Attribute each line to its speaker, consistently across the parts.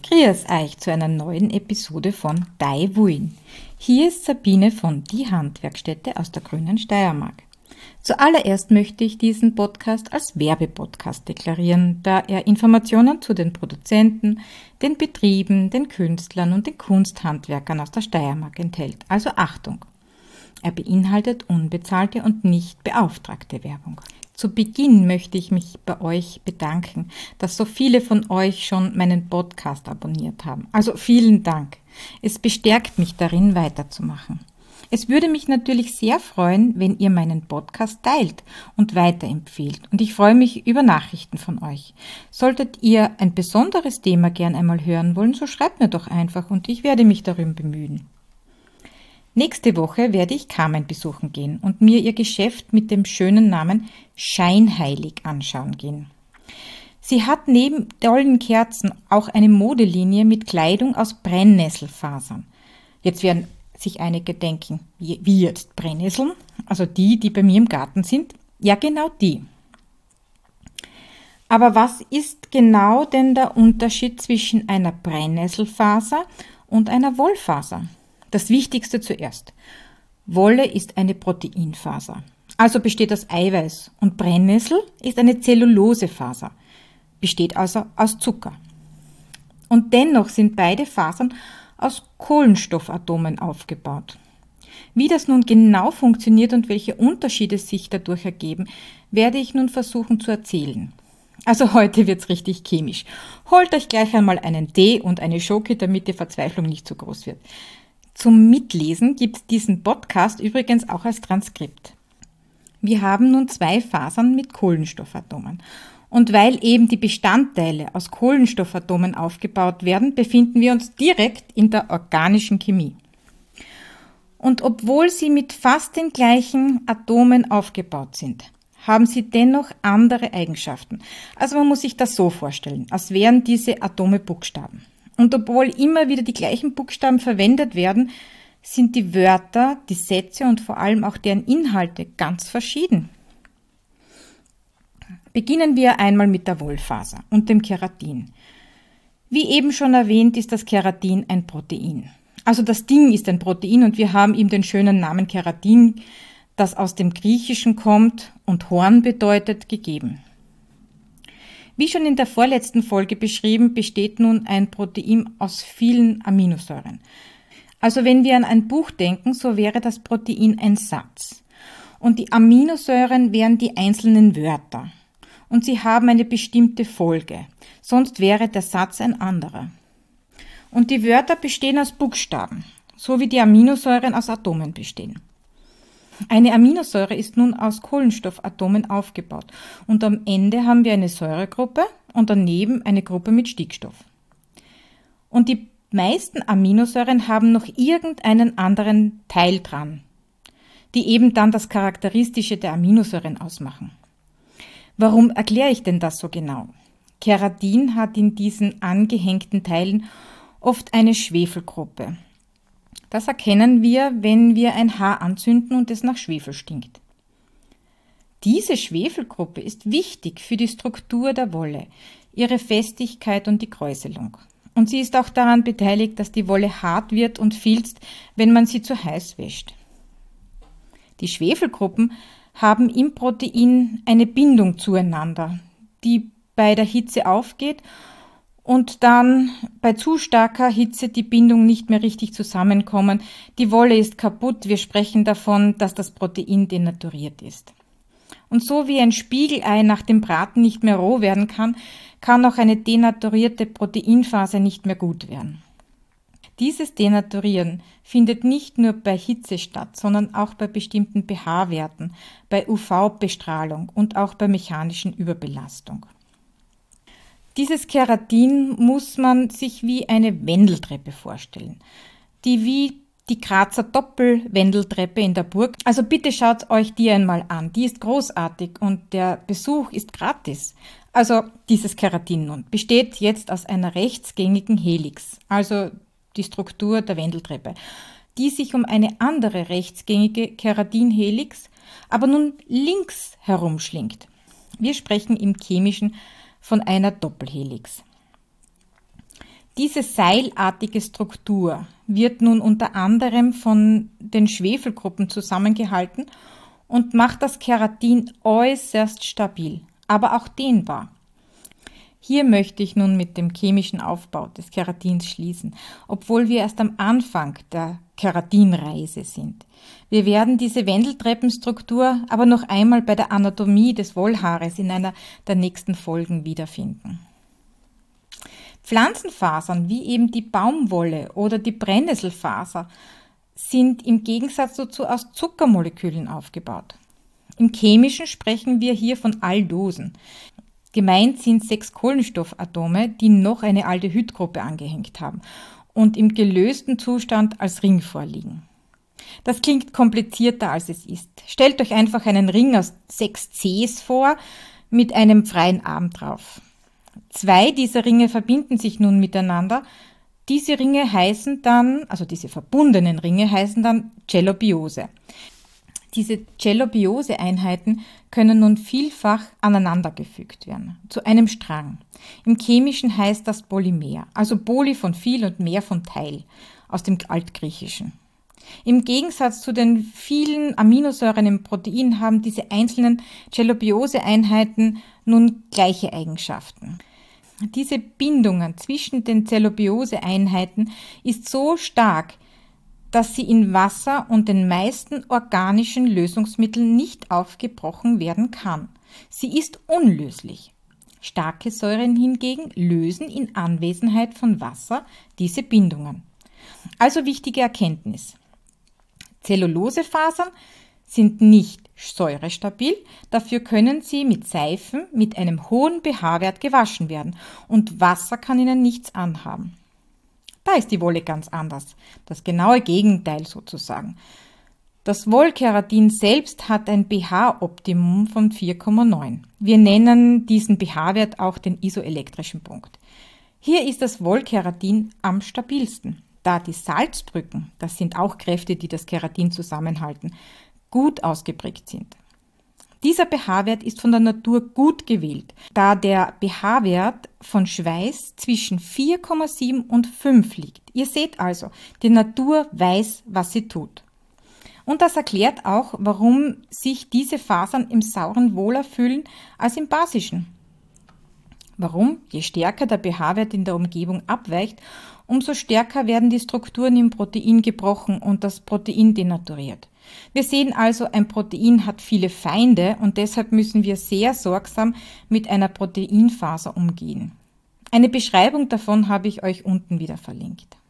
Speaker 1: Grüß euch zu einer neuen Episode von Dai Wuin. Hier ist Sabine von Die Handwerkstätte aus der grünen Steiermark. Zuallererst möchte ich diesen Podcast als Werbepodcast deklarieren, da er Informationen zu den Produzenten, den Betrieben, den Künstlern und den Kunsthandwerkern aus der Steiermark enthält. Also Achtung! Er beinhaltet unbezahlte und nicht beauftragte Werbung. Zu Beginn möchte ich mich bei euch bedanken, dass so viele von euch schon meinen Podcast abonniert haben. Also vielen Dank. Es bestärkt mich darin, weiterzumachen. Es würde mich natürlich sehr freuen, wenn ihr meinen Podcast teilt und weiterempfehlt. Und ich freue mich über Nachrichten von euch. Solltet ihr ein besonderes Thema gern einmal hören wollen, so schreibt mir doch einfach und ich werde mich darum bemühen. Nächste Woche werde ich Carmen besuchen gehen und mir ihr Geschäft mit dem schönen Namen Scheinheilig anschauen gehen. Sie hat neben tollen Kerzen auch eine Modelinie mit Kleidung aus Brennnesselfasern. Jetzt werden sich einige denken, wie jetzt Brennnesseln? Also die bei mir im Garten sind? Ja, genau die. Aber was ist genau denn der Unterschied zwischen einer Brennnesselfaser und einer Wollfaser? Das Wichtigste zuerst. Wolle ist eine Proteinfaser, also besteht aus Eiweiß, und Brennnessel ist eine Zellulosefaser, besteht also aus Zucker. Und dennoch sind beide Fasern aus Kohlenstoffatomen aufgebaut. Wie das nun genau funktioniert und welche Unterschiede sich dadurch ergeben, werde ich nun versuchen zu erzählen. Also heute wird's richtig chemisch. Holt euch gleich einmal einen Tee und eine Schoki, damit die Verzweiflung nicht zu groß wird. Zum Mitlesen gibt es diesen Podcast übrigens auch als Transkript. Wir haben nun 2 Fasern mit Kohlenstoffatomen. Und weil eben die Bestandteile aus Kohlenstoffatomen aufgebaut werden, befinden wir uns direkt in der organischen Chemie. Und obwohl sie mit fast den gleichen Atomen aufgebaut sind, haben sie dennoch andere Eigenschaften. Also man muss sich das so vorstellen, als wären diese Atome Buchstaben. Und obwohl immer wieder die gleichen Buchstaben verwendet werden, sind die Wörter, die Sätze und vor allem auch deren Inhalte ganz verschieden. Beginnen wir einmal mit der Wollfaser und dem Keratin. Wie eben schon erwähnt, ist das Keratin ein Protein. Also das Ding ist ein Protein und wir haben ihm den schönen Namen Keratin, das aus dem Griechischen kommt und Horn bedeutet, gegeben. Wie schon in der vorletzten Folge beschrieben, besteht nun ein Protein aus vielen Aminosäuren. Also wenn wir an ein Buch denken, so wäre das Protein ein Satz. Und die Aminosäuren wären die einzelnen Wörter. Und sie haben eine bestimmte Folge, sonst wäre der Satz ein anderer. Und die Wörter bestehen aus Buchstaben, so wie die Aminosäuren aus Atomen bestehen. Eine Aminosäure ist nun aus Kohlenstoffatomen aufgebaut und am Ende haben wir eine Säuregruppe und daneben eine Gruppe mit Stickstoff. Und die meisten Aminosäuren haben noch irgendeinen anderen Teil dran, die eben dann das Charakteristische der Aminosäuren ausmachen. Warum erkläre ich denn das so genau? Keratin hat in diesen angehängten Teilen oft eine Schwefelgruppe. Das erkennen wir, wenn wir ein Haar anzünden und es nach Schwefel stinkt. Diese Schwefelgruppe ist wichtig für die Struktur der Wolle, ihre Festigkeit und die Kräuselung. Und sie ist auch daran beteiligt, dass die Wolle hart wird und filzt, wenn man sie zu heiß wäscht. Die Schwefelgruppen haben im Protein eine Bindung zueinander, die bei der Hitze aufgeht und dann bei zu starker Hitze die Bindung nicht mehr richtig zusammenkommen. Die Wolle ist kaputt. Wir sprechen davon, dass das Protein denaturiert ist. Und so wie ein Spiegelei nach dem Braten nicht mehr roh werden kann, kann auch eine denaturierte Proteinfaser nicht mehr gut werden. Dieses Denaturieren findet nicht nur bei Hitze statt, sondern auch bei bestimmten pH-Werten, bei UV-Bestrahlung und auch bei mechanischen Überbelastung. Dieses Keratin muss man sich wie eine Wendeltreppe vorstellen, die wie die Grazer Doppelwendeltreppe in der Burg. Also bitte schaut euch die einmal an, die ist großartig und der Besuch ist gratis. Also dieses Keratin nun besteht jetzt aus einer rechtsgängigen Helix, also die Struktur der Wendeltreppe, die sich um eine andere rechtsgängige Keratinhelix, aber nun links herumschlingt. Wir sprechen im Chemischen von einer Doppelhelix. Diese seilartige Struktur wird nun unter anderem von den Schwefelgruppen zusammengehalten und macht das Keratin äußerst stabil, aber auch dehnbar. Hier möchte ich nun mit dem chemischen Aufbau des Keratins schließen, obwohl wir erst am Anfang der Keratinreise sind. Wir werden diese Wendeltreppenstruktur aber noch einmal bei der Anatomie des Wollhaares in einer der nächsten Folgen wiederfinden. Pflanzenfasern wie eben die Baumwolle oder die Brennnesselfaser sind im Gegensatz dazu aus Zuckermolekülen aufgebaut. Im Chemischen sprechen wir hier von Aldosen. Gemeint sind 6 Kohlenstoffatome, die noch eine Aldehydgruppe angehängt haben und im gelösten Zustand als Ring vorliegen. Das klingt komplizierter, als es ist. Stellt euch einfach einen Ring aus 6 Cs vor mit einem freien Arm drauf. 2 dieser Ringe verbinden sich nun miteinander. Diese Ringe heißen dann, also diese verbundenen Ringe heißen dann Cellobiose. Diese Cellobiose-Einheiten können nun vielfach aneinandergefügt werden, zu einem Strang. Im Chemischen heißt das Polymer, also Poly von viel und mehr von Teil, aus dem Altgriechischen. Im Gegensatz zu den vielen Aminosäuren im Protein haben diese einzelnen Cellobiose-Einheiten nun gleiche Eigenschaften. Diese Bindungen zwischen den Cellobiose-Einheiten ist so stark, dass sie in Wasser und den meisten organischen Lösungsmitteln nicht aufgebrochen werden kann. Sie ist unlöslich. Starke Säuren hingegen lösen in Anwesenheit von Wasser diese Bindungen. Also wichtige Erkenntnis. Zellulosefasern sind nicht säurestabil, dafür können sie mit Seifen mit einem hohen pH-Wert gewaschen werden und Wasser kann ihnen nichts anhaben. Da ist die Wolle ganz anders, das genaue Gegenteil sozusagen. Das Wollkeratin selbst hat ein pH-Optimum von 4,9. Wir nennen diesen pH-Wert auch den isoelektrischen Punkt. Hier ist das Wollkeratin am stabilsten, da die Salzbrücken, das sind auch Kräfte, die das Keratin zusammenhalten, gut ausgeprägt sind. Dieser pH-Wert ist von der Natur gut gewählt, da der pH-Wert von Schweiß zwischen 4,7 und 5 liegt. Ihr seht also, die Natur weiß, was sie tut. Und das erklärt auch, warum sich diese Fasern im Sauren wohler fühlen als im Basischen. Warum? Je stärker der pH-Wert in der Umgebung abweicht, umso stärker werden die Strukturen im Protein gebrochen und das Protein denaturiert. Wir sehen also, ein Protein hat viele Feinde und deshalb müssen wir sehr sorgsam mit einer Proteinfaser umgehen. Eine Beschreibung davon habe ich euch unten wieder verlinkt.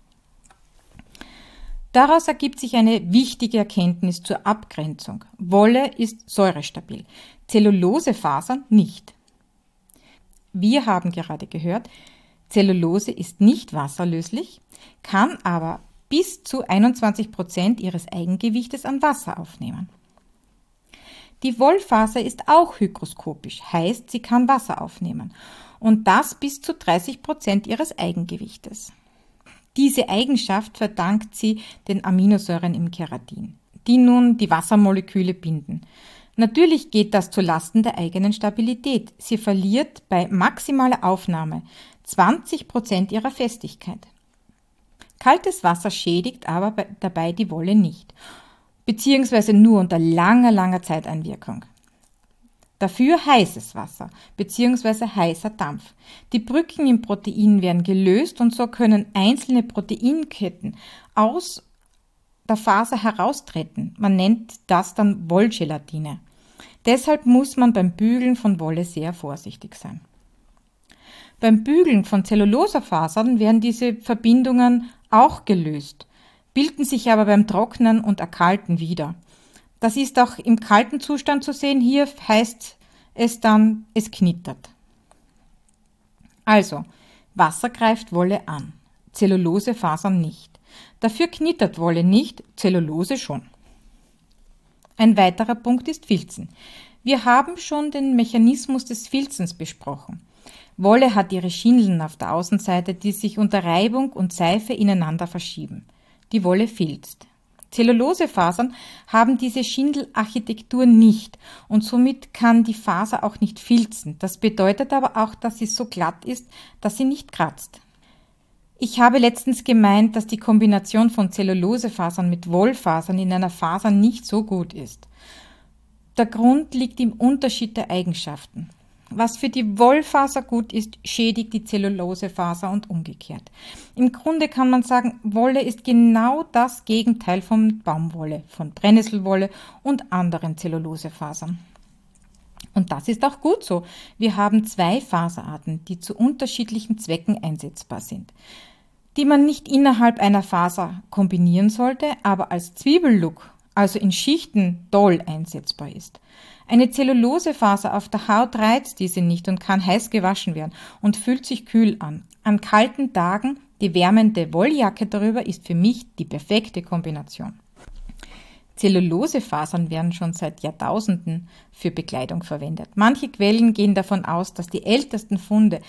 Speaker 1: Daraus ergibt sich eine wichtige Erkenntnis zur Abgrenzung. Wolle ist säurestabil, Zellulosefasern nicht. Wir haben gerade gehört, Zellulose ist nicht wasserlöslich, kann aber bis zu 21% ihres Eigengewichtes an Wasser aufnehmen. Die Wollfaser ist auch hygroskopisch, heißt, sie kann Wasser aufnehmen und das bis zu 30% ihres Eigengewichtes. Diese Eigenschaft verdankt sie den Aminosäuren im Keratin, die nun die Wassermoleküle binden. Natürlich geht das zu Lasten der eigenen Stabilität. Sie verliert bei maximaler Aufnahme 20% ihrer Festigkeit. Kaltes Wasser schädigt aber dabei die Wolle nicht, beziehungsweise nur unter langer Zeiteinwirkung. Dafür heißes Wasser, beziehungsweise heißer Dampf. Die Brücken im Protein werden gelöst und so können einzelne Proteinketten aus der Faser heraustreten. Man nennt das dann Wollgelatine. Deshalb muss man beim Bügeln von Wolle sehr vorsichtig sein. Beim Bügeln von Zellulosefasern werden diese Verbindungen auch gelöst, bilden sich aber beim Trocknen und Erkalten wieder. Das ist auch im kalten Zustand zu sehen. Hier heißt es dann, es knittert. Also, Wasser greift Wolle an, Zellulosefasern nicht. Dafür knittert Wolle nicht, Zellulose schon. Ein weiterer Punkt ist Filzen. Wir haben schon den Mechanismus des Filzens besprochen. Wolle hat ihre Schindeln auf der Außenseite, die sich unter Reibung und Seife ineinander verschieben. Die Wolle filzt. Zellulosefasern haben diese Schindelarchitektur nicht und somit kann die Faser auch nicht filzen. Das bedeutet aber auch, dass sie so glatt ist, dass sie nicht kratzt. Ich habe letztens gemeint, dass die Kombination von Zellulosefasern mit Wollfasern in einer Faser nicht so gut ist. Der Grund liegt im Unterschied der Eigenschaften. Was für die Wollfaser gut ist, schädigt die Zellulosefaser und umgekehrt. Im Grunde kann man sagen, Wolle ist genau das Gegenteil von Baumwolle, von Brennnesselwolle und anderen Zellulosefasern. Und das ist auch gut so. Wir haben 2 Faserarten, die zu unterschiedlichen Zwecken einsetzbar sind, die man nicht innerhalb einer Faser kombinieren sollte, aber als Zwiebellook, also in Schichten, toll einsetzbar ist. Eine Zellulosefaser auf der Haut reizt diese nicht und kann heiß gewaschen werden und fühlt sich kühl an. An kalten Tagen die wärmende Wolljacke darüber ist für mich die perfekte Kombination. Zellulosefasern werden schon seit Jahrtausenden für Bekleidung verwendet. Manche Quellen gehen davon aus, dass die ältesten Funde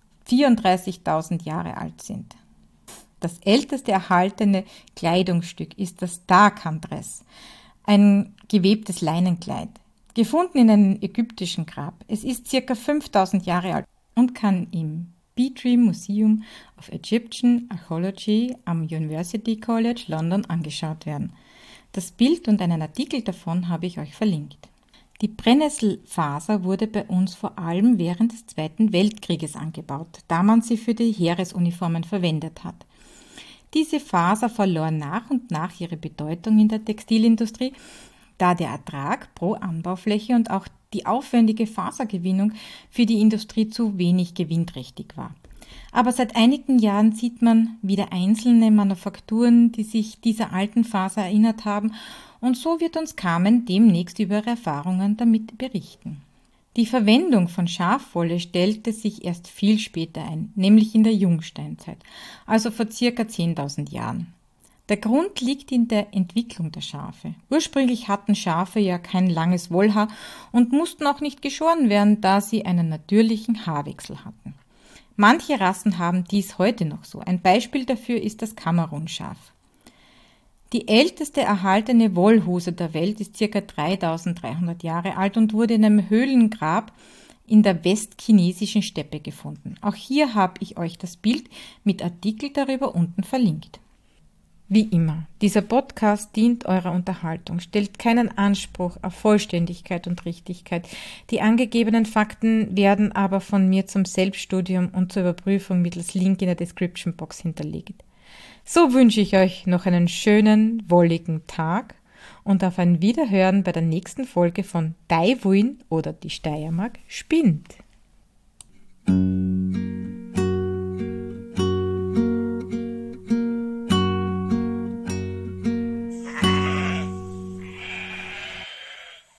Speaker 1: 34.000 Jahre alt sind. Das älteste erhaltene Kleidungsstück ist das Tarkan-Dress, ein gewebtes Leinenkleid, gefunden in einem ägyptischen Grab. Es ist ca. 5000 Jahre alt und kann im Petrie Museum of Egyptian Archaeology am University College London angeschaut werden. Das Bild und einen Artikel davon habe ich euch verlinkt. Die Brennnesselfaser wurde bei uns vor allem während des Zweiten Weltkrieges angebaut, da man sie für die Heeresuniformen verwendet hat. Diese Faser verlor nach und nach ihre Bedeutung in der Textilindustrie, da der Ertrag pro Anbaufläche und auch die aufwendige Fasergewinnung für die Industrie zu wenig gewinnträchtig war. Aber seit einigen Jahren sieht man wieder einzelne Manufakturen, die sich dieser alten Faser erinnert haben, und so wird uns Carmen demnächst über ihre Erfahrungen damit berichten. Die Verwendung von Schafwolle stellte sich erst viel später ein, nämlich in der Jungsteinzeit, also vor ca. 10.000 Jahren. Der Grund liegt in der Entwicklung der Schafe. Ursprünglich hatten Schafe ja kein langes Wollhaar und mussten auch nicht geschoren werden, da sie einen natürlichen Haarwechsel hatten. Manche Rassen haben dies heute noch so. Ein Beispiel dafür ist das Kamerunschaf. Die älteste erhaltene Wollhose der Welt ist ca. 3300 Jahre alt und wurde in einem Höhlengrab in der westchinesischen Steppe gefunden. Auch hier habe ich euch das Bild mit Artikel darüber unten verlinkt. Wie immer, dieser Podcast dient eurer Unterhaltung, stellt keinen Anspruch auf Vollständigkeit und Richtigkeit. Die angegebenen Fakten werden aber von mir zum Selbststudium und zur Überprüfung mittels Link in der Description Box hinterlegt. So wünsche ich euch noch einen schönen, wolligen Tag und auf ein Wiederhören bei der nächsten Folge von Daiwuin oder die Steiermark spinnt.